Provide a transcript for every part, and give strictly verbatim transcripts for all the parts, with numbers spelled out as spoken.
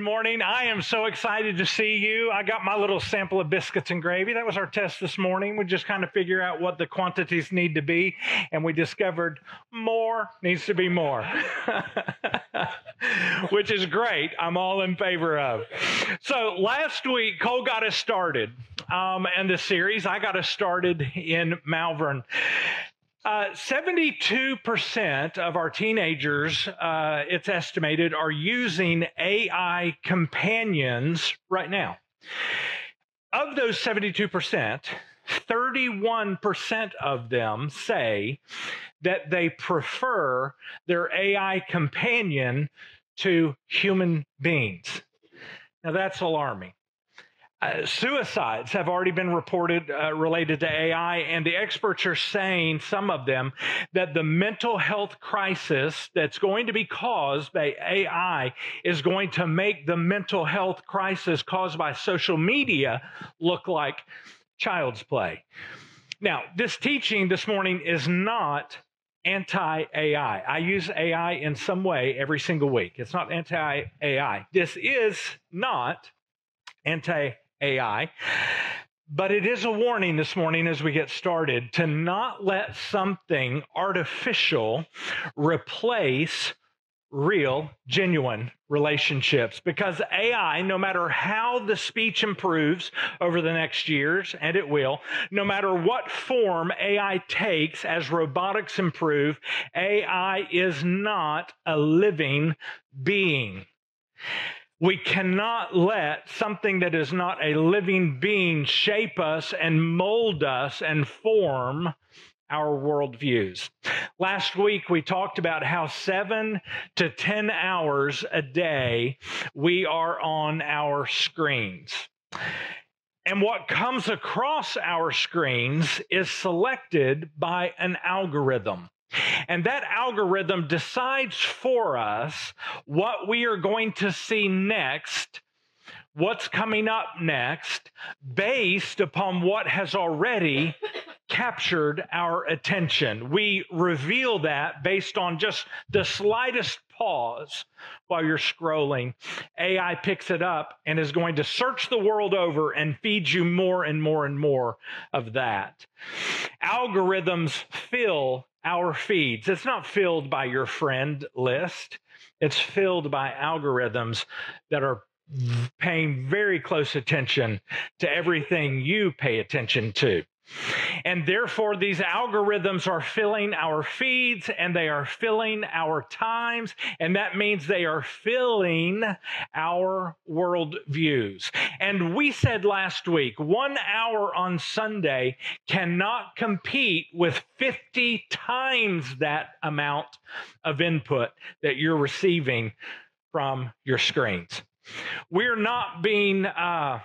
morning. I am so excited to see you. I got my little sample of biscuits and gravy. That was our test this morning. We just kind of figure out what the quantities need to be, and we discovered more needs to be more, which is great. I'm all in favor of. So last week, Cole got us started um, in the series. I got us started in Malvern. Uh, seventy-two percent of our teenagers, uh, it's estimated, are using A I companions right now. Of those seventy-two percent, thirty-one percent of them say that they prefer their A I companion to human beings. Now, that's alarming. Uh, suicides have already been reported uh, related to A I, and the experts are saying, some of them, that the mental health crisis that's going to be caused by A I is going to make the mental health crisis caused by social media look like child's play. Now, this teaching this morning is not anti-A I. I use A I in some way every single week. It's not anti-A I. This is not anti-A I, but it is a warning this morning as we get started to not let something artificial replace real, genuine relationships, because A I, no matter how the speech improves over the next years, and it will, no matter what form A I takes as robotics improve, A I is not a living being. We cannot let something that is not a living being shape us and mold us and form our worldviews. Last week, we talked about how seven to ten hours a day we are on our screens. And what comes across our screens is selected by an algorithm. And that algorithm decides for us what we are going to see next, what's coming up next, based upon what has already captured our attention. We reveal that based on just the slightest pause while you're scrolling. A I picks it up and is going to search the world over and feed you more and more and more of that. Algorithms fill our feeds. It's not filled by your friend list. It's filled by algorithms that are paying very close attention to everything you pay attention to. And therefore, these algorithms are filling our feeds and they are filling our times, and that means they are filling our worldviews. And we said last week, one hour on Sunday cannot compete with fifty times that amount of input that you're receiving from your screens. We're not being uh,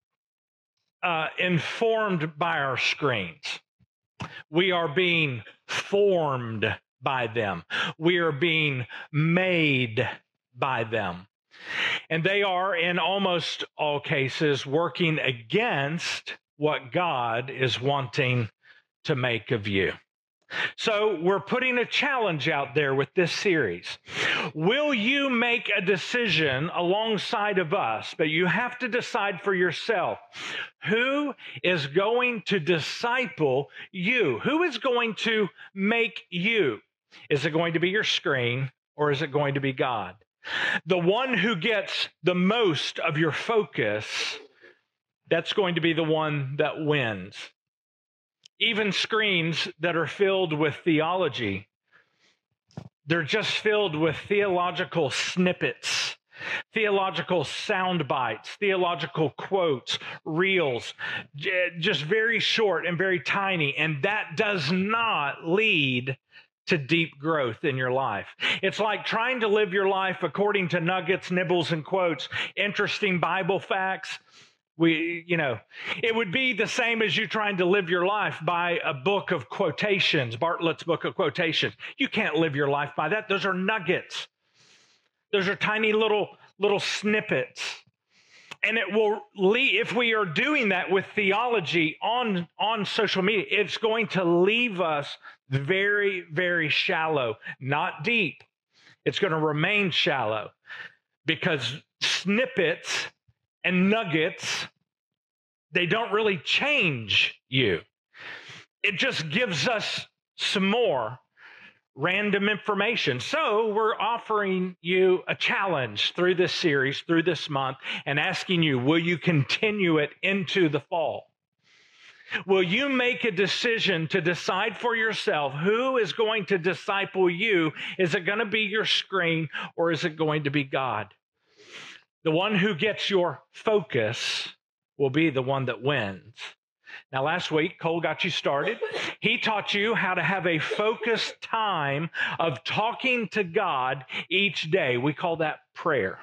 uh, informed by our screens. We are being formed by them. We are being made by them. And they are, in almost all cases, working against what God is wanting to make of you. So we're putting a challenge out there with this series. Will you make a decision alongside of us? But you have to decide for yourself. Who is going to disciple you? Who is going to make you? Is it going to be your screen, or is it going to be God? The one who gets the most of your focus, that's going to be the one that wins. Even screens that are filled with theology, they're just filled with theological snippets, theological sound bites, theological quotes, reels, just very short and very tiny. And that does not lead to deep growth in your life. It's like trying to live your life according to nuggets, nibbles, and quotes, interesting Bible facts. We, you know, it would be the same as you trying to live your life by a book of quotations, Bartlett's book of quotations. You can't live your life by that. Those are nuggets. Those are tiny little, little snippets. And it will leave, if we are doing that with theology on, on social media, it's going to leave us very, very shallow, not deep. It's going to remain shallow because snippets and nuggets, they don't really change you. It just gives us some more random information. So we're offering you a challenge through this series, through this month, and asking you, will you continue it into the fall? Will you make a decision to decide for yourself who is going to disciple you? Is it going to be your screen, or is it going to be God? The one who gets your focus will be the one that wins. Now, last week, Cole got you started. He taught you how to have a focused time of talking to God each day. We call that prayer.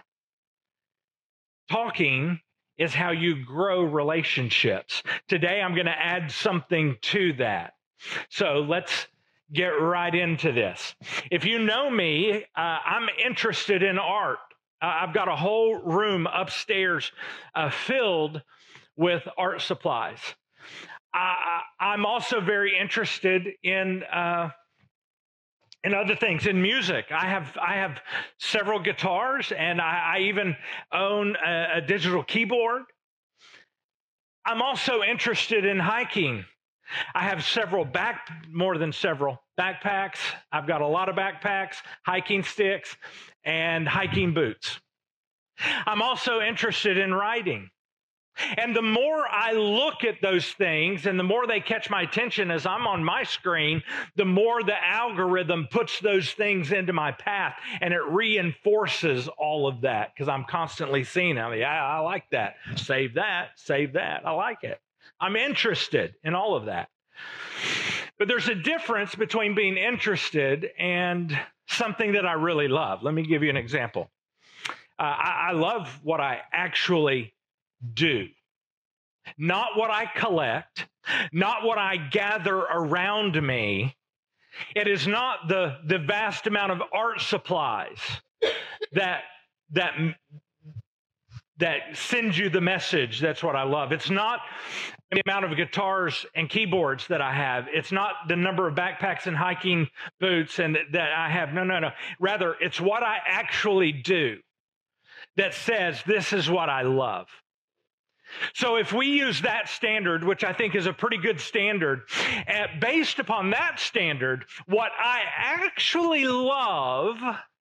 Talking is how you grow relationships. Today, I'm going to add something to that. So let's get right into this. If you know me, uh, I'm interested in art. Uh, I've got a whole room upstairs uh, filled with art supplies. I, I'm also very interested in uh, in other things, in music. I have I have several guitars, and I, I even own a, a digital keyboard. I'm also interested in hiking. I have several back, more than several backpacks. I've got a lot of backpacks, hiking sticks, and hiking boots. I'm also interested in writing. And the more I look at those things and the more they catch my attention as I'm on my screen, the more the algorithm puts those things into my path, and it reinforces all of that because I'm constantly seeing them. Yeah, I like that. Save that, save that. I like it. I'm interested in all of that. But there's a difference between being interested and something that I really love. Let me give you an example. Uh, I, I love what I actually do. Not what I collect, not what I gather around me. It is not the, the vast amount of art supplies that, that, that sends you the message. That's what I love. It's not the amount of guitars and keyboards that I have. It's not the number of backpacks and hiking boots and that I have. No, no, no. Rather, it's what I actually do that says this is what I love. So if we use that standard, which I think is a pretty good standard, uh, based upon that standard, what I actually love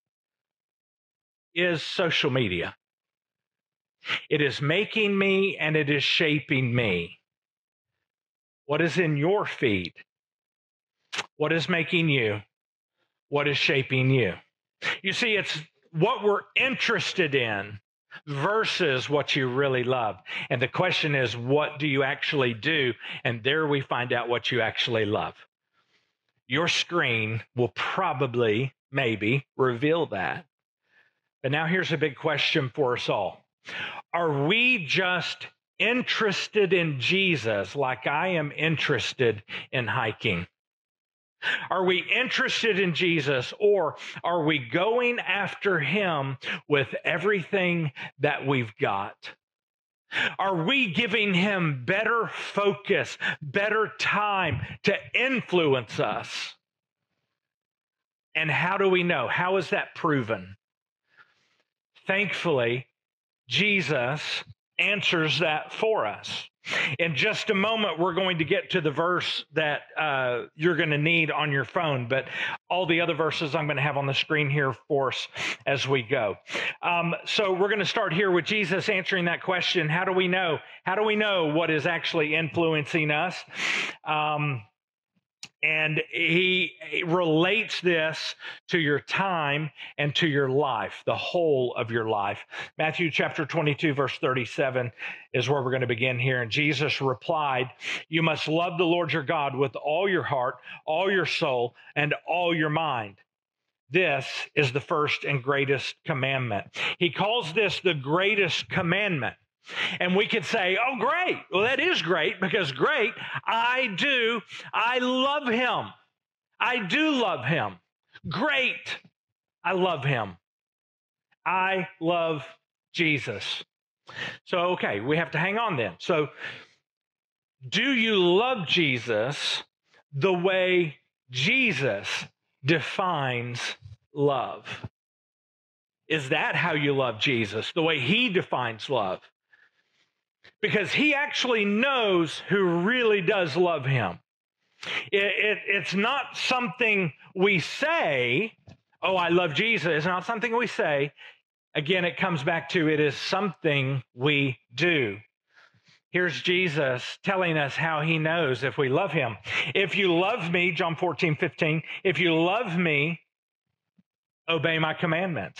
is social media. It is making me and it is shaping me. What is in your feed? What is making you? What is shaping you? You see, it's what we're interested in versus what you really love. And the question is, what do you actually do? And there we find out what you actually love. Your screen will probably, maybe, reveal that. But now here's a big question for us all. Are we just interested in Jesus like I am interested in hiking? Are we interested in Jesus, or are we going after him with everything that we've got? Are we giving him better focus, better time to influence us? And how do we know? How is that proven? Thankfully, Jesus answers that for us. In just a moment, we're going to get to the verse that uh, you're going to need on your phone, but all the other verses I'm going to have on the screen here for us as we go. Um, so we're going to start here with Jesus answering that question. How do we know? How do we know what is actually influencing us? Um, And he relates this to your time and to your life, the whole of your life. Matthew chapter twenty-two, verse thirty-seven is where we're going to begin here. And Jesus replied, "You must love the Lord your God with all your heart, all your soul, and all your mind. This is the first and greatest commandment." He calls this the greatest commandment. And we could say, oh, great. Well, that is great because great. I do. I love him. I do love him. Great. I love him. I love Jesus. So, okay, we have to hang on then. So, do you love Jesus the way Jesus defines love? Is that how you love Jesus? The way he defines love? Because he actually knows who really does love him. It, it, it's not something we say, oh, I love Jesus. It's not something we say. Again, it comes back to it is something we do. Here's Jesus telling us how he knows if we love him. If you love me, John fourteen, fifteen, if you love me, obey my commandments.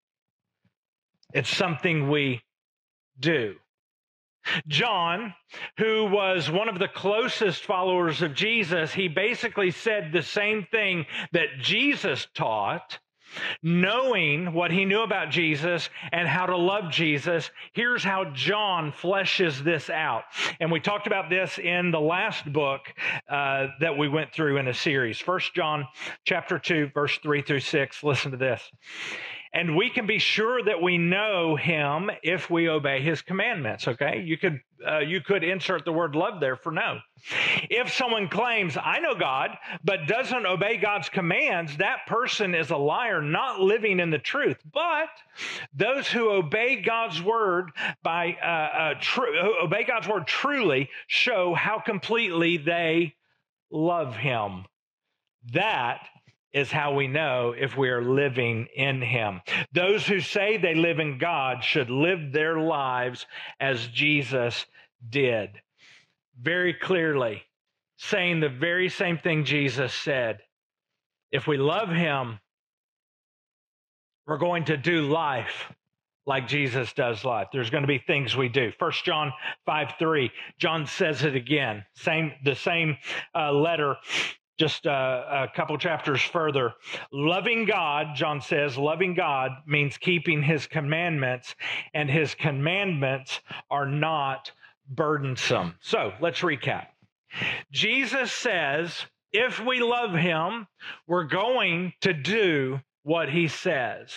It's something we do. John, who was one of the closest followers of Jesus, he basically said the same thing that Jesus taught, knowing what he knew about Jesus and how to love Jesus. Here's how John fleshes this out. And we talked about this in the last book uh, that we went through in a series. First John chapter two, verse three through six. Listen to this. And we can be sure that we know him if we obey his commandments, okay? You could uh, you could insert the word love there for know. If someone claims, I know God, but doesn't obey God's commands, that person is a liar, not living in the truth. But those who obey God's word by uh, uh, tr- obey God's word truly show how completely they love him. That is how we know if we are living in him. Those who say they live in God should live their lives as Jesus did. Very clearly, saying the very same thing Jesus said. If we love him, we're going to do life like Jesus does life. There's going to be things we do. First John five three, John says it again. Same, the same uh, letter. Just uh, a couple chapters further. Loving God, John says, loving God means keeping his commandments, and his commandments are not burdensome. So let's recap. Jesus says, if we love him, we're going to do what he says.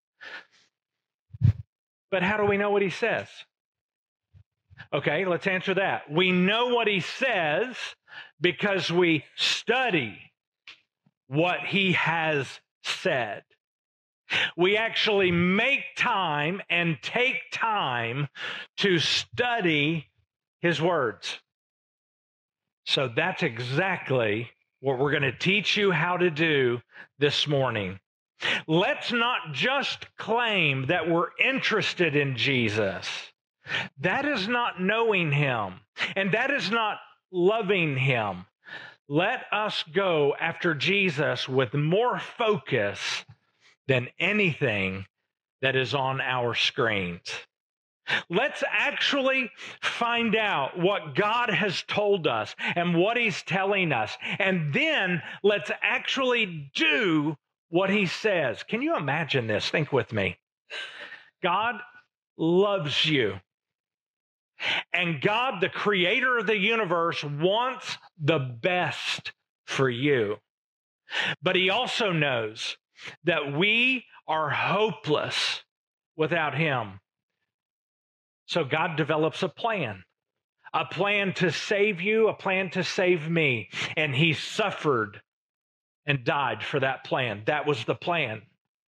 But how do we know what he says? Okay, let's answer that. We know what he says because we study what he has said. We actually make time and take time to study his words. So that's exactly what we're going to teach you how to do this morning. Let's not just claim that we're interested in Jesus. That is not knowing him, and that is not loving him. Let us go after Jesus with more focus than anything that is on our screens. Let's actually find out what God has told us and what he's telling us, and then let's actually do what he says. Can you imagine this? Think with me. God loves you. And God, the creator of the universe, wants the best for you. But he also knows that we are hopeless without him. So God develops a plan, a plan to save you, a plan to save me. And he suffered and died for that plan. That was the plan.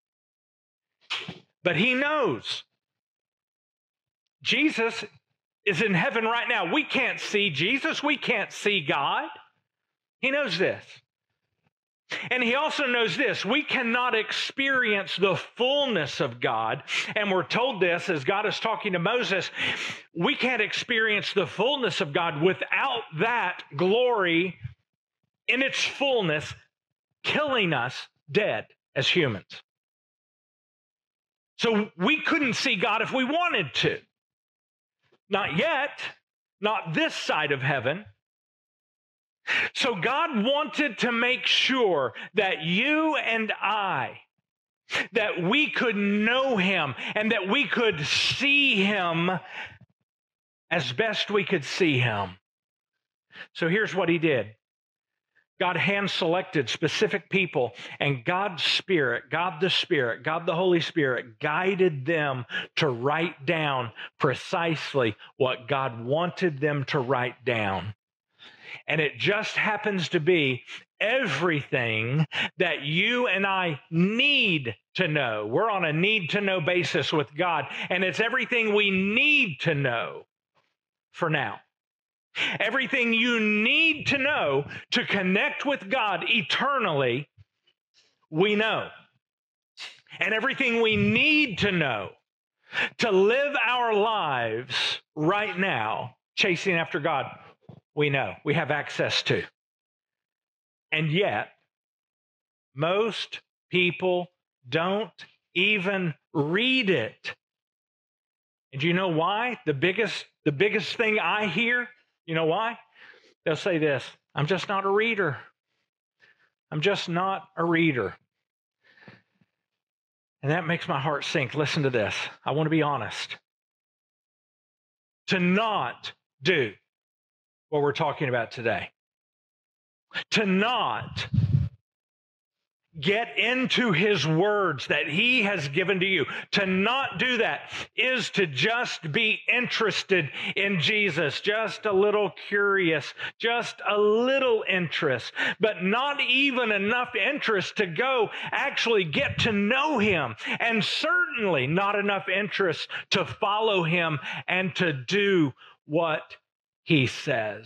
But he knows Jesus is in heaven right now. We can't see Jesus. We can't see God. He knows this. And he also knows this. We cannot experience the fullness of God. And we're told this as God is talking to Moses. We can't experience the fullness of God without that glory in its fullness killing us dead as humans. So we couldn't see God if we wanted to. Not yet, not this side of heaven. So God wanted to make sure that you and I, that we could know him and that we could see him as best we could see him. So here's what he did. God hand-selected specific people, and God's Spirit, God the Spirit, God the Holy Spirit guided them to write down precisely what God wanted them to write down. And it just happens to be everything that you and I need to know. We're on a need to know basis with God, and it's everything we need to know for now. Everything you need to know to connect with God eternally, we know. And everything we need to know to live our lives right now, chasing after God, we know, we have access to. And yet, most people don't even read it. And do you know why? The biggest, the biggest thing I hear, you know why? They'll say this: I'm just not a reader. I'm just not a reader. And that makes my heart sink. Listen to this. I want to be honest. To not do what we're talking about today, to not get into his words that he has given to you, to not do that is to just be interested in Jesus, just a little curious, just a little interest, but not even enough interest to go actually get to know him, and certainly not enough interest to follow him and to do what he says.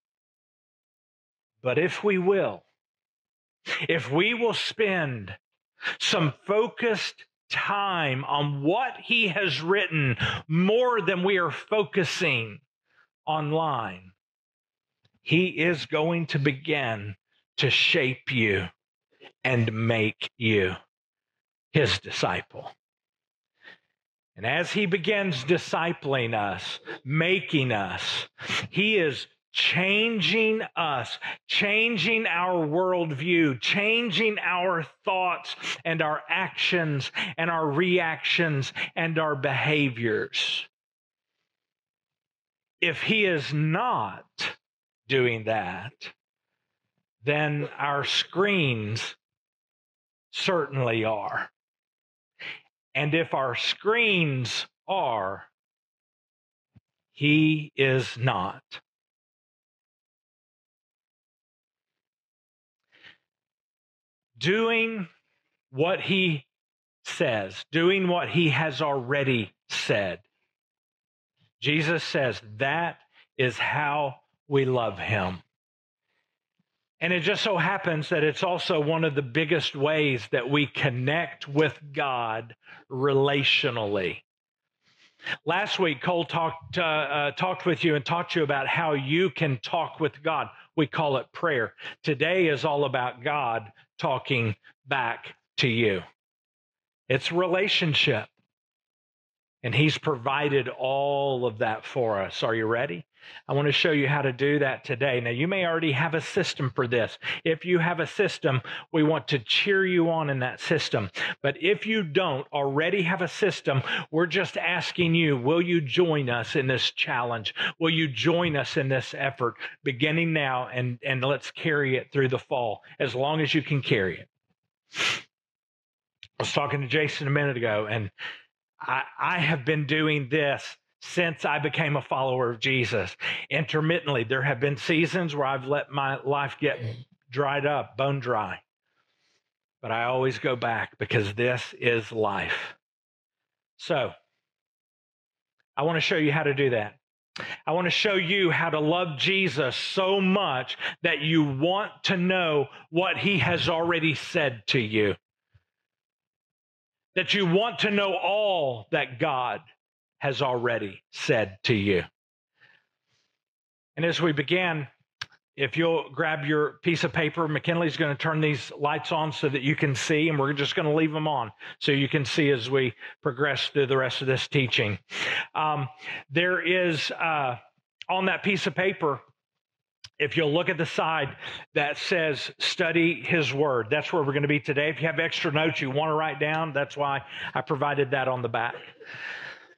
But if we will, if we will spend some focused time on what he has written more than we are focusing online, he is going to begin to shape you and make you his disciple. And as he begins discipling us, making us, he is changing us, changing our worldview, changing our thoughts and our actions and our reactions and our behaviors. If he is not doing that, then our screens certainly are. And if our screens are, he is not. Doing what he says, doing what he has already said. Jesus says that is how we love him. And it just so happens that it's also one of the biggest ways that we connect with God relationally. Last week, Cole talked, uh, uh, talked with you and taught you about how you can talk with God. We call it prayer. Today is all about God talking back to you. It's relationship. And he's provided all of that for us. Are you ready? I want to show you how to do that today. Now, you may already have a system for this. If you have a system, we want to cheer you on in that system. But if you don't already have a system, we're just asking you, will you join us in this challenge? Will you join us in this effort beginning now, and, and let's carry it through the fall as long as you can carry it. I was talking to Jason a minute ago, and I, I have been doing this since I became a follower of Jesus. Intermittently, there have been seasons where I've let my life get dried up, bone dry. But I always go back because this is life. So, I want to show you how to do that. I want to show you how to love Jesus so much that you want to know what he has already said to you. That you want to know all that God has already said to you. And as we begin, if you'll grab your piece of paper, McKinley's going to turn these lights on so that you can see, and we're just going to leave them on so you can see as we progress through the rest of this teaching. Um, there is, uh, on that piece of paper, if you'll look at the side that says study his word, that's where we're going to be today. If you have extra notes you want to write down, that's why I provided that on the back.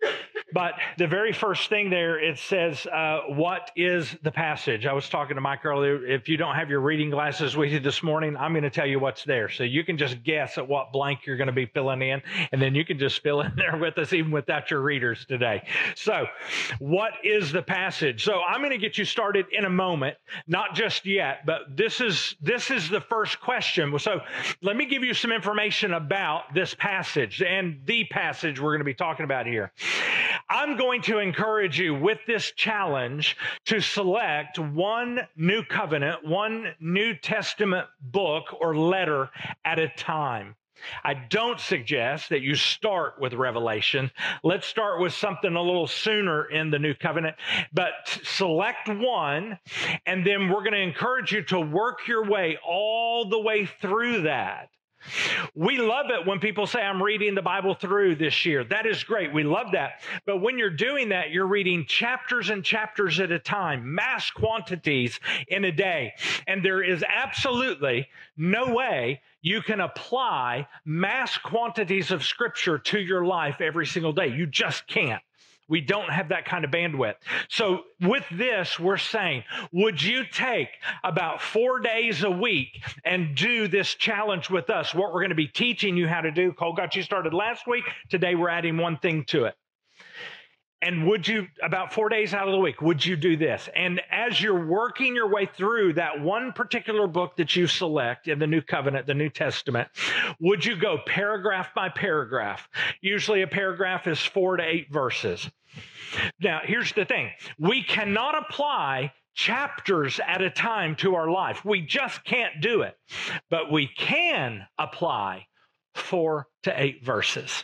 But the very first thing there, it says, uh, what is the passage? I was talking to Mike earlier. If you don't have your reading glasses with you this morning, I'm going to tell you what's there. So you can just guess at what blank you're going to be filling in, and then you can just fill in there with us even without your readers today. So what is the passage? So I'm going to get you started in a moment, not just yet, but this is, this is the first question. So let me give you some information about this passage and the passage we're going to be talking about here. I'm going to encourage you with this challenge to select one New Covenant, one New Testament book or letter at a time. I don't suggest that you start with Revelation. Let's start with something a little sooner in the New Covenant, but select one, and then we're going to encourage you to work your way all the way through that. We love it when people say, I'm reading the Bible through this year. That is great. We love that. But when you're doing that, you're reading chapters and chapters at a time, mass quantities in a day. And there is absolutely no way you can apply mass quantities of Scripture to your life every single day. You just can't. We don't have that kind of bandwidth. So with this, we're saying, would you take about four days a week and do this challenge with us? What we're going to be teaching you how to do. Cole got you started last week. Today, we're adding one thing to it. And would you, about four days out of the week, would you do this? And as you're working your way through that one particular book that you select in the New Covenant, the New Testament, would you go paragraph by paragraph? Usually a paragraph is four to eight verses. Now, here's the thing. We cannot apply chapters at a time to our life. We just can't do it. But we can apply four to eight verses.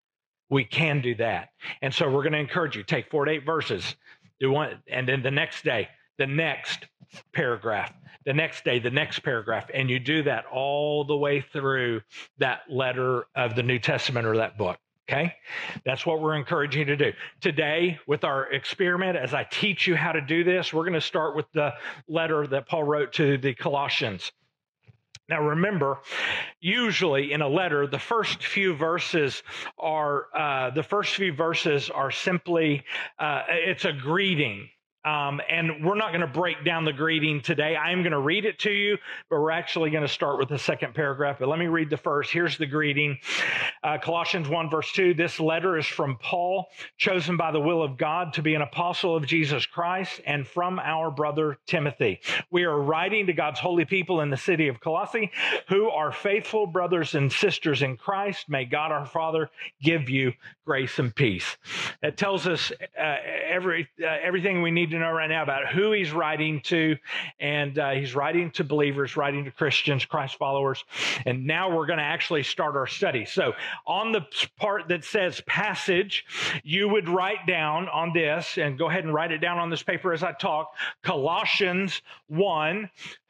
We can do that. And so we're going to encourage you, take four to eight verses, do one, and then the next day, the next paragraph, the next day, the next paragraph, and you do that all the way through that letter of the New Testament or that book. Okay? That's what we're encouraging you to do. Today, with our experiment, as I teach you how to do this, we're going to start with the letter that Paul wrote to the Colossians. Now, remember, usually in a letter, the first few verses are uh, the first few verses are simply uh, it's a greeting. Um, and we're not going to break down the greeting today. I am going to read it to you, but we're actually going to start with the second paragraph. But let me read the first. Here's the greeting. Uh, Colossians one, verse two. This letter is from Paul, chosen by the will of God to be an apostle of Jesus Christ, and from our brother Timothy. We are writing to God's holy people in the city of Colossae, who are faithful brothers and sisters in Christ. May God our Father give you grace and peace. It tells us uh, every uh, everything we need to know right now about who he's writing to, and uh, he's writing to believers, writing to Christians, Christ followers. And now we're going to actually start our study. So on the part that says passage, you would write down on this, and go ahead and write it down on this paper as I talk, Colossians one,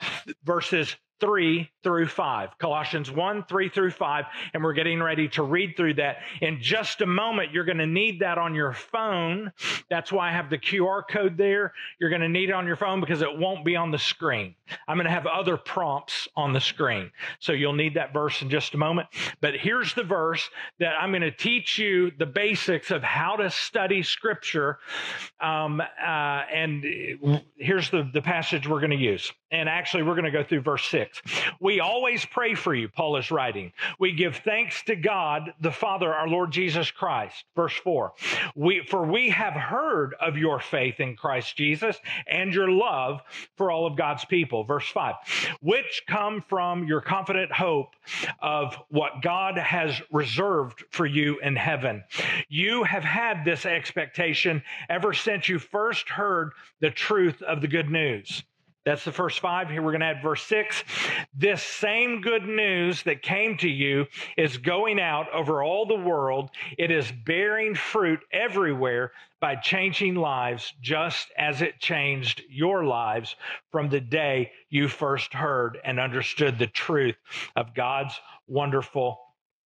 verses three through five. Colossians one, three through five, and we're getting ready to read through that. In just a moment, you're going to need that on your phone. That's why I have the Q R code there. You're going to need it on your phone because it won't be on the screen. I'm going to have other prompts on the screen. So you'll need that verse in just a moment. But here's the verse that I'm going to teach you the basics of how to study Scripture. Um, uh, and here's the, the passage we're going to use. And actually, we're going to go through verse six. We always pray for you, Paul is writing. We give thanks to God, the Father, our Lord Jesus Christ. Verse four. We, for we have heard of your faith in Christ Jesus and your love for all of God's people. Verse five. Which come from your confident hope of what God has reserved for you in heaven. You have had this expectation ever since you first heard the truth of the good news. That's the first five. Here we're going to add verse six. This same good news that came to you is going out over all the world. It is bearing fruit everywhere by changing lives, just as it changed your lives from the day you first heard and understood the truth of God's wonderful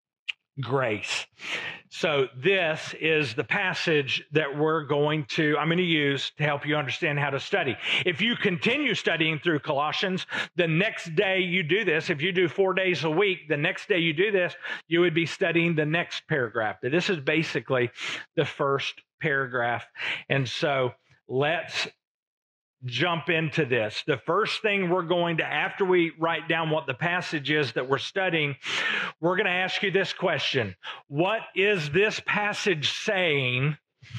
grace. So this is the passage that we're going to, I'm going to use to help you understand how to study. If you continue studying through Colossians, the next day you do this, if you do four days a week, the next day you do this, you would be studying the next paragraph. This is basically the first paragraph. And so let's jump into this. The first thing we're going to, after we write down what the passage is that we're studying, we're going to ask you this question. What is this passage saying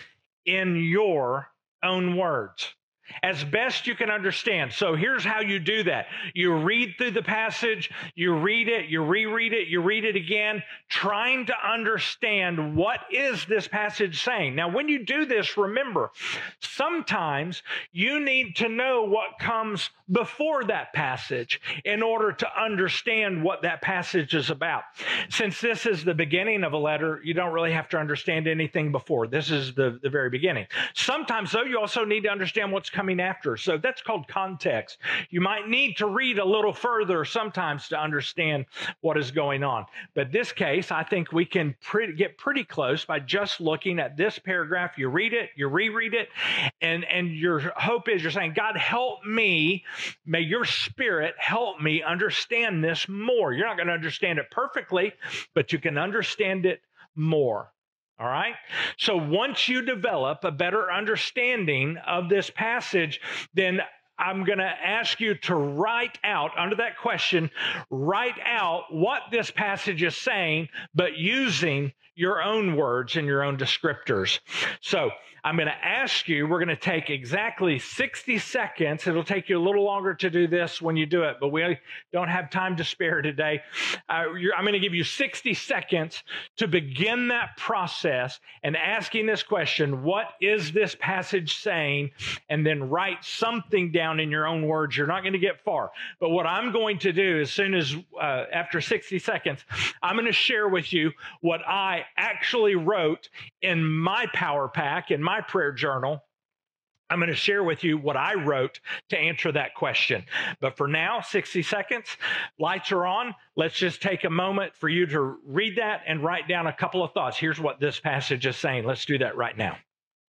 in your own words? As best you can understand. So here's how you do that. You read through the passage, you read it, you reread it, you read it again, trying to understand what is this passage saying. Now, when you do this, remember, sometimes you need to know what comes before that passage in order to understand what that passage is about. Since this is the beginning of a letter, you don't really have to understand anything before. This is the, the very beginning. Sometimes, though, you also need to understand what's coming after. So that's called context. You might need to read a little further sometimes to understand what is going on. But this case, I think we can pretty, get pretty close by just looking at this paragraph. You read it, you reread it, and, and your hope is you're saying, God, help me. May your Spirit help me understand this more. You're not going to understand it perfectly, but you can understand it more. All right? So once you develop a better understanding of this passage, then I'm going to ask you to write out, under that question, write out what this passage is saying, but using your own words and your own descriptors. So I'm going to ask you, we're going to take exactly sixty seconds. It'll take you a little longer to do this when you do it, but we don't have time to spare today. Uh, I'm going to give you sixty seconds to begin that process and asking this question, what is this passage saying? And then write something down in your own words. You're not going to get far. But what I'm going to do as soon as, uh, after sixty seconds, I'm going to share with you what I actually wrote in my Power Pack, in my prayer journal. I'm going to share with you what I wrote to answer that question. But for now, sixty seconds, lights are on. Let's just take a moment for you to read that and write down a couple of thoughts. Here's what this passage is saying. Let's do that right now.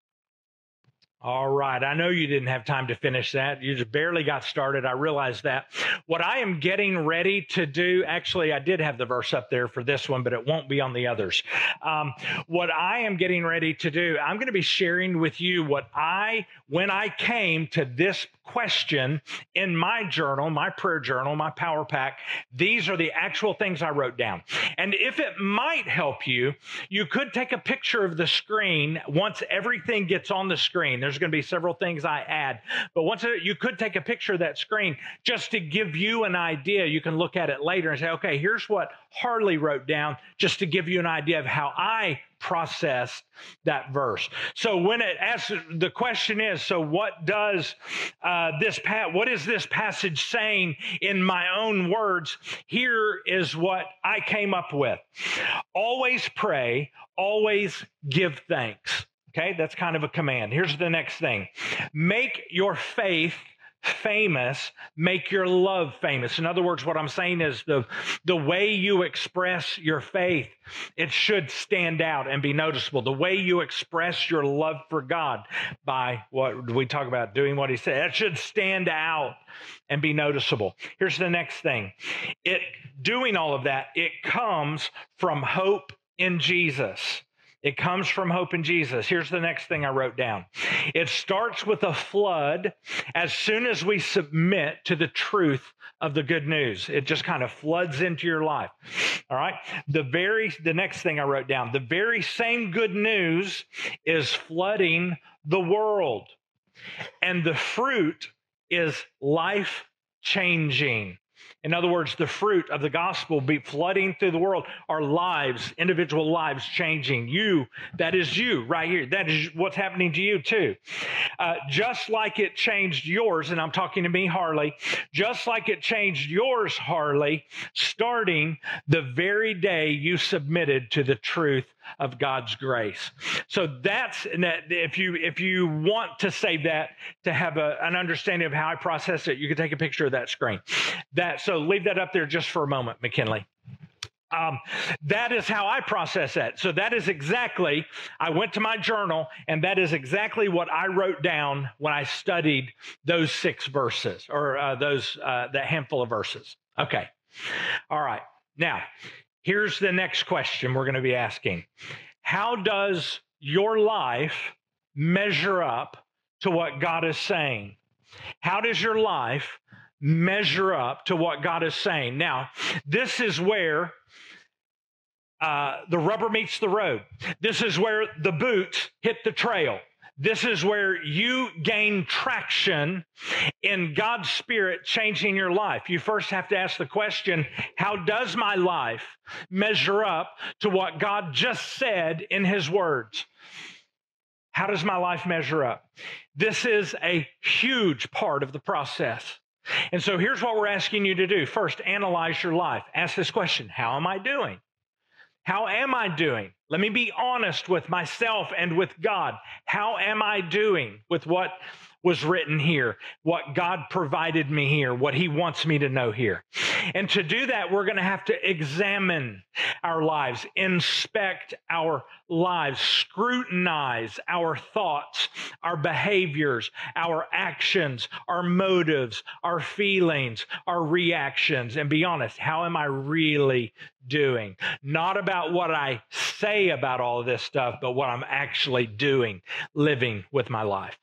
All right. I know you didn't have time to finish that. You just barely got started. I realize that. What I am getting ready to do, actually, I did have the verse up there for this one, but it won't be on the others. Um, what I am getting ready to do, I'm going to be sharing with you what I, when I came to this question in my journal, my prayer journal, my Power Pack, these are the actual things I wrote down. And if it might help you, you could take a picture of the screen once everything gets on the screen. There's going to be several things I add, but once it, you could take a picture of that screen just to give you an idea. You can look at it later and say, okay, here's what Harley wrote down, just to give you an idea of how I processed that verse. So when it asks, the question is, so what does uh, this, pa- what is this passage saying in my own words? Here is what I came up with. Always pray, always give thanks. Okay, that's kind of a command. Here's the next thing. Make your faith famous, make your love famous. In other words, what I'm saying is the, the way you express your faith, it should stand out and be noticeable. The way you express your love for God by what we talk about, doing what he said, that should stand out and be noticeable. Here's the next thing. It doing all of that, it comes from hope in Jesus. It comes from hope in Jesus. Here's the next thing I wrote down. It starts with a flood as soon as we submit to the truth of the good news. It just kind of floods into your life. All right. The very, the next thing I wrote down, the very same good news is flooding the world. And the fruit is life changing. In other words, the fruit of the gospel be flooding through the world, our lives, individual lives changing. You, that is you right here. That is what's happening to you too. Uh, just like it changed yours, and I'm talking to me, Harley, just like it changed yours, Harley, starting the very day you submitted to the truth of God's grace. So that's, if you if you want to say that, to have a, an understanding of how I process it, you can take a picture of that screen. That So leave that up there just for a moment, McKinley. Um, that is how I process that. So that is exactly, I went to my journal, and that is exactly what I wrote down when I studied those six verses, or uh, those uh, that handful of verses. Okay. All right. Now, here's the next question we're going to be asking. How does your life measure up to what God is saying? How does your life measure up to what God is saying? Now, this is where uh, the rubber meets the road. This is where the boots hit the trail. This is where you gain traction in God's Spirit changing your life. You first have to ask the question, how does my life measure up to what God just said in His words? How does my life measure up? This is a huge part of the process. And so here's what we're asking you to do. First, analyze your life. Ask this question, how am I doing? How am I doing? Let me be honest with myself and with God. How am I doing with what was written here, what God provided me here, what He wants me to know here? And to do that, we're going to have to examine our lives, inspect our lives, scrutinize our thoughts, our behaviors, our actions, our motives, our feelings, our reactions, and be honest, how am I really doing? Not about what I say about all of this stuff, but what I'm actually doing, living with my life.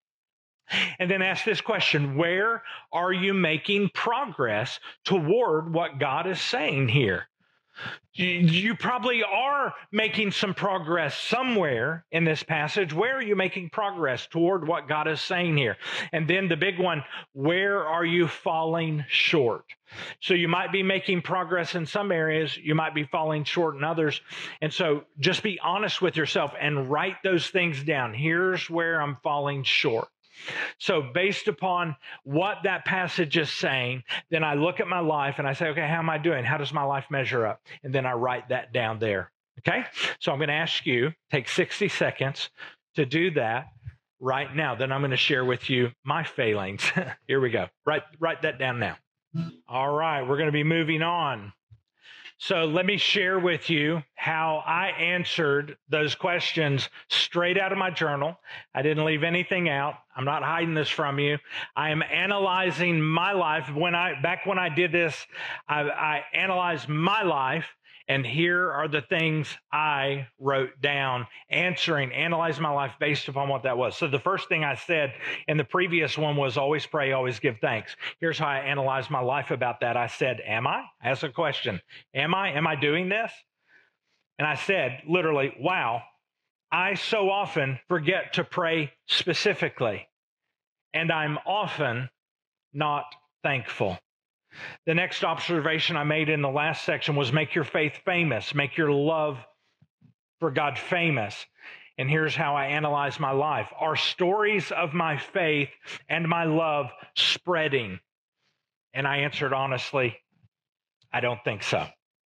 And then ask this question, where are you making progress toward what God is saying here? You, you probably are making some progress somewhere in this passage. Where are you making progress toward what God is saying here? And then the big one, where are you falling short? So you might be making progress in some areas, you might be falling short in others. And so just be honest with yourself and write those things down. Here's where I'm falling short. So based upon what that passage is saying, then I look at my life and I say, okay, how am I doing? How does my life measure up? And then I write that down there. Okay? So I'm going to ask you, take sixty seconds to do that right now. Then I'm going to share with you my failings. Here we go. Write, write that down now. All right, we're going to be moving on. So let me share with you how I answered those questions straight out of my journal. I didn't leave anything out. I'm not hiding this from you. I am analyzing my life. When I back when I did this, I, I analyzed my life, and here are the things I wrote down, answering, analyzing my life based upon what that was. So the first thing I said in the previous one was always pray, always give thanks. Here's how I analyzed my life about that. I said, am I? I asked a question. Am I? Am I doing this? And I said, literally, wow, I so often forget to pray specifically, and I'm often not thankful. The next observation I made in the last section was make your faith famous, make your love for God famous. And here's how I analyze my life. Are stories of my faith and my love spreading? And I answered honestly, I don't think so.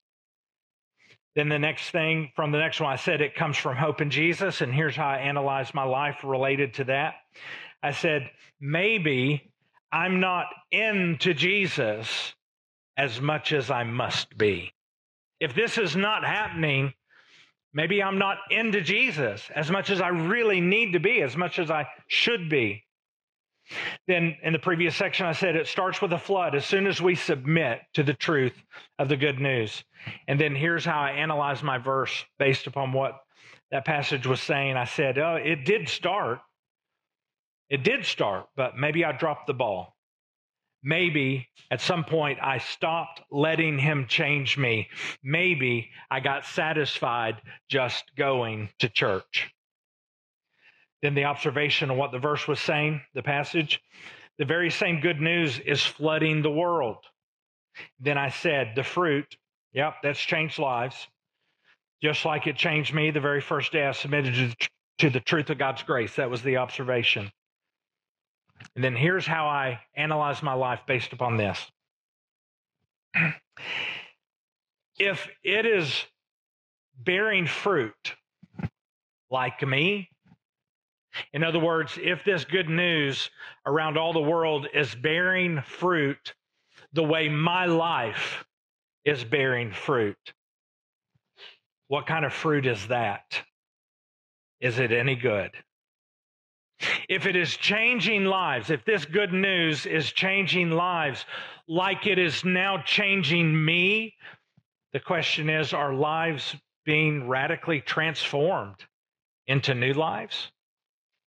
Then the next thing from the next one, I said it comes from hope in Jesus. And here's how I analyze my life related to that. I said, maybe I'm not into Jesus as much as I must be. If this is not happening, maybe I'm not into Jesus as much as I really need to be, as much as I should be. Then in the previous section, I said it starts with a flood as soon as we submit to the truth of the good news. And then here's how I analyze my verse based upon what that passage was saying. I said, oh, it did start. It did start, but maybe I dropped the ball. Maybe at some point I stopped letting Him change me. Maybe I got satisfied just going to church. Then the observation of what the verse was saying, the passage, the very same good news is flooding the world. Then I said, the fruit, yep, that's changed lives. Just like it changed me the very first day I submitted to the truth of God's grace. That was the observation. And then here's how I analyze my life based upon this. If it is bearing fruit like me, in other words, if this good news around all the world is bearing fruit the way my life is bearing fruit, what kind of fruit is that? Is it any good? If it is changing lives, if this good news is changing lives like it is now changing me, the question is, are lives being radically transformed into new lives?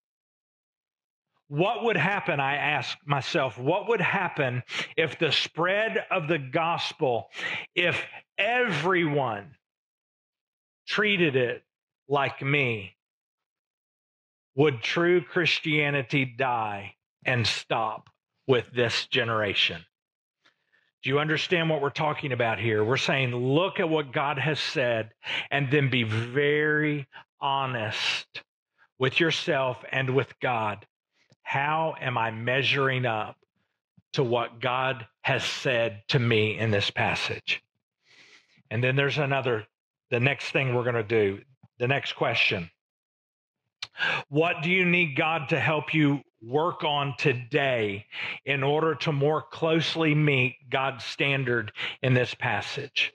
What would happen, I ask myself, what would happen if the spread of the gospel, if everyone treated it like me? Would true Christianity die and stop with this generation? Do you understand what we're talking about here? We're saying, look at what God has said, and then be very honest with yourself and with God. How am I measuring up to what God has said to me in this passage? And then there's another, the next thing we're going to do, the next question. What do you need God to help you work on today in order to more closely meet God's standard in this passage?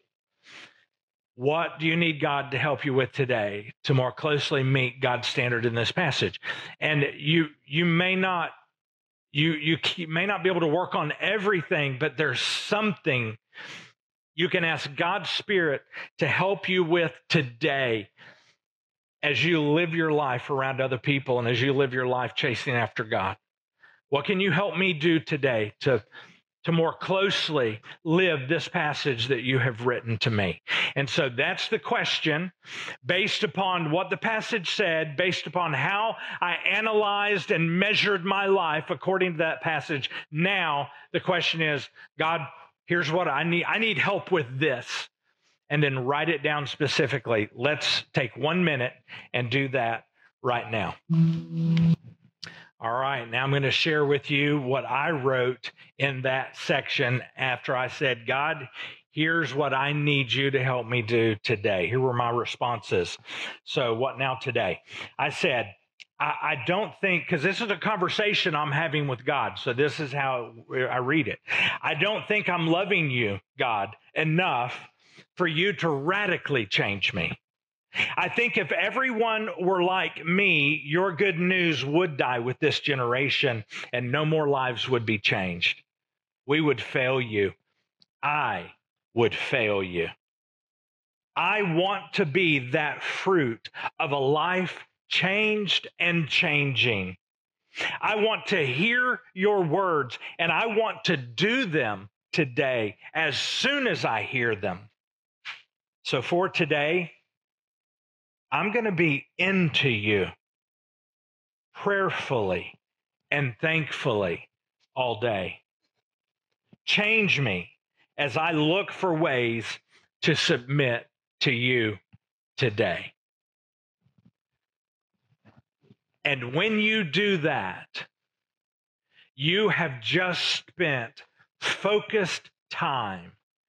What do you need God to help you with today to more closely meet God's standard in this passage? And you you may not you you may not be able to work on everything, but there's something you can ask God's Spirit to help you with today as you live your life around other people and as you live your life chasing after God. What can you help me do today to, to more closely live this passage that you have written to me? And so that's the question, based upon what the passage said, based upon how I analyzed and measured my life according to that passage. Now the question is, God, here's what I need. I need help with this. And then write it down specifically. Let's take one minute and do that right now. All right, now I'm going to share with you what I wrote in that section after I said, God, here's what I need you to help me do today. Here were my responses. So what now today? I said, I, I don't think, because this is a conversation I'm having with God, so this is how I read it. I don't think I'm loving you, God, enough for you to radically change me. I think if everyone were like me, your good news would die with this generation and no more lives would be changed. We would fail you. I would fail you. I want to be that fruit of a life changed and changing. I want to hear your words and I want to do them today as soon as I hear them. So for today, I'm going to be into you prayerfully and thankfully all day. Change me as I look for ways to submit to you today. And when you do that, you have just spent focused time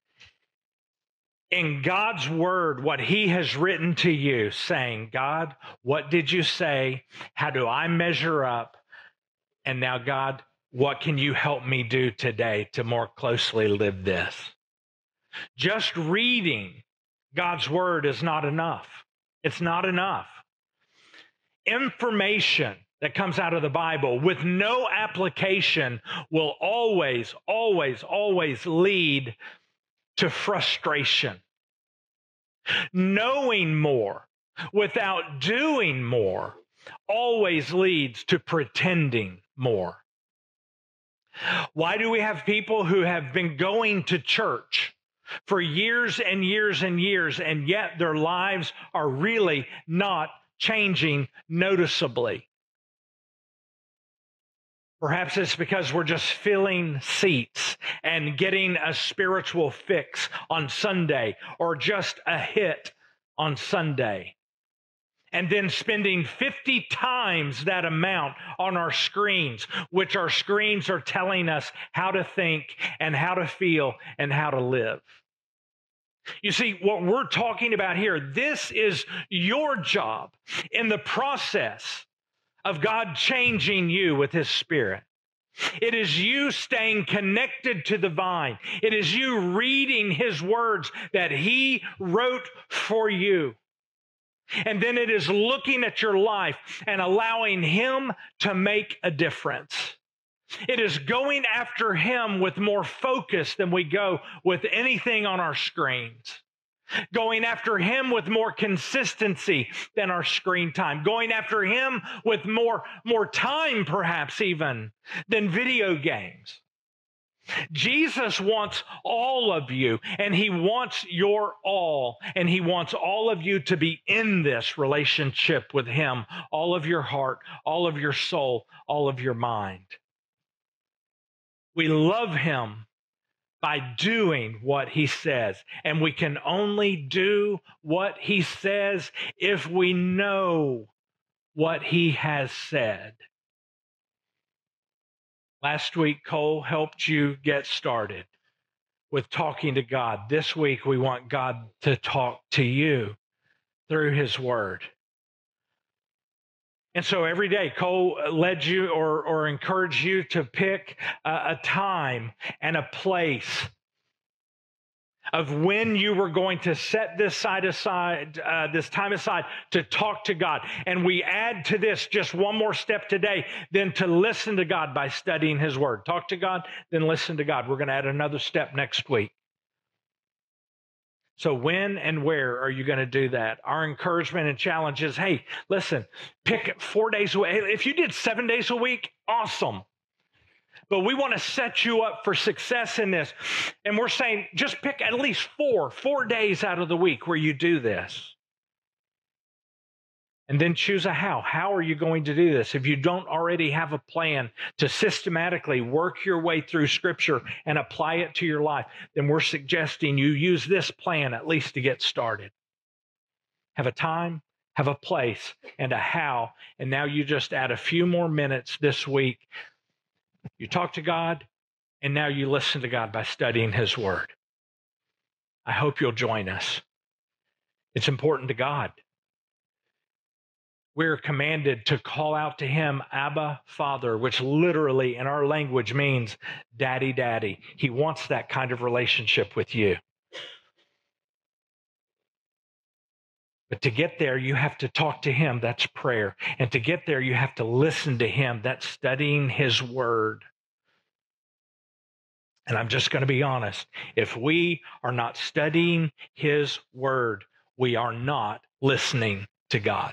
in God's word, what he has written to you, saying, God, what did you say? How do I measure up? And now, God, what can you help me do today to more closely live this? Just reading God's word is not enough. It's not enough. Information that comes out of the Bible with no application will always, always, always lead to frustration. Knowing more without doing more always leads to pretending more. Why do we have people who have been going to church for years and years and years, and yet their lives are really not changing noticeably? Perhaps it's because we're just filling seats and getting a spiritual fix on Sunday or just a hit on Sunday. And then spending fifty times that amount on our screens, which our screens are telling us how to think and how to feel and how to live. You see, what we're talking about here, this is your job in the process of God changing you with his Spirit. It is you staying connected to the vine. It is you reading his words that he wrote for you. And then it is looking at your life and allowing him to make a difference. It is going after him with more focus than we go with anything on our screens. going after him with more consistency than our screen time, going after him with more, more time, perhaps even, than video games. Jesus wants all of you, and he wants your all, and he wants all of you to be in this relationship with him, all of your heart, all of your soul, all of your mind. We love him by doing what he says. And we can only do what he says if we know what he has said. Last week, Cole helped you get started with talking to God. This week, we want God to talk to you through his word. And so every day, Cole led you or, or encouraged you to pick a, a time and a place of when you were going to set this side aside, uh, this time aside to talk to God. And we add to this just one more step today, then to listen to God by studying his word. Talk to God, then listen to God. We're going to add another step next week. So when and where are you going to do that? Our encouragement and challenge is, hey, listen, pick four days a week. If you did seven days a week, awesome. But we want to set you up for success in this. And we're saying just pick at least four, four days out of the week where you do this. And then choose a how. How are you going to do this? If you don't already have a plan to systematically work your way through Scripture and apply it to your life, then we're suggesting you use this plan at least to get started. Have a time, have a place, and a how. And now you just add a few more minutes this week. You talk to God, and now you listen to God by studying his word. I hope you'll join us. It's important to God. We're commanded to call out to him, Abba, Father, which literally in our language means daddy, daddy. He wants that kind of relationship with you. But to get there, you have to talk to him. That's prayer. And to get there, you have to listen to him. That's studying his word. And I'm just going to be honest. If we are not studying his word, we are not listening to God.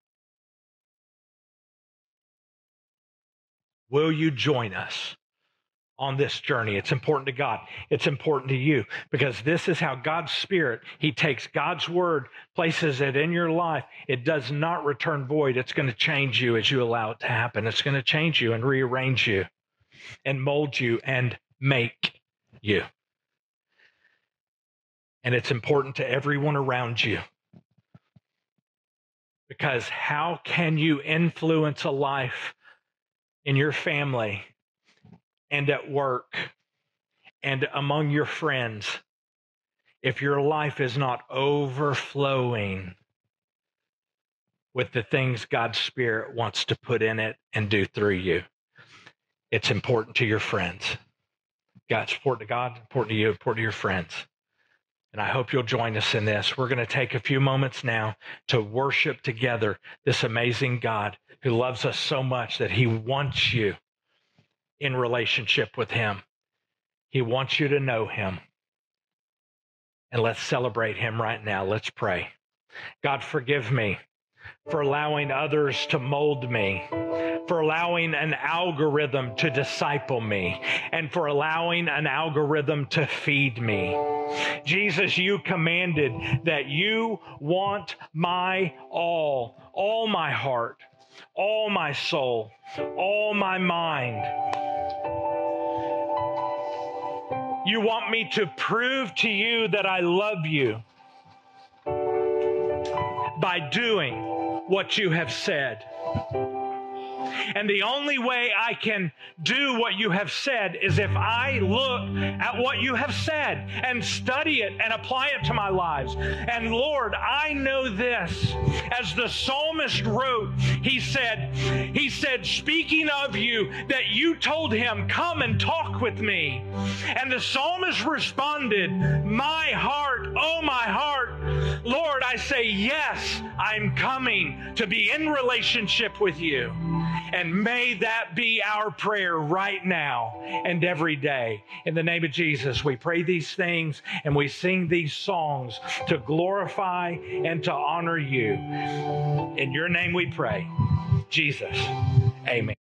Will you join us on this journey? It's important to God. It's important to you because this is how God's Spirit, he takes God's word, places it in your life. It does not return void. It's going to change you as you allow it to happen. It's going to change you and rearrange you and mold you and make you. And it's important to everyone around you because how can you influence a life in your family and at work and among your friends if your life is not overflowing with the things God's Spirit wants to put in it and do through you? It's important to your friends. God's important to God, important to you, important to your friends. And I hope you'll join us in this. We're going to take a few moments now to worship together this amazing God who loves us so much that he wants you in relationship with him. He wants you to know him. And let's celebrate him right now. Let's pray. God, forgive me for allowing others to mold me, for allowing an algorithm to disciple me, and for allowing an algorithm to feed me. Jesus, you commanded that you want my all, all my heart, all my soul, all my mind. You want me to prove to you that I love you by doing what you have said. And the only way I can do what you have said is if I look at what you have said and study it and apply it to my lives. And Lord, I know this. As the psalmist wrote, he said, he said, speaking of you, that you told him, come and talk with me. And the psalmist responded, my heart, oh my heart, Lord, I say, yes, I'm coming to be in relationship with you. And may that be our prayer right now and every day. In the name of Jesus, we pray these things and we sing these songs to glorify and to honor you. In your name we pray. Jesus, amen.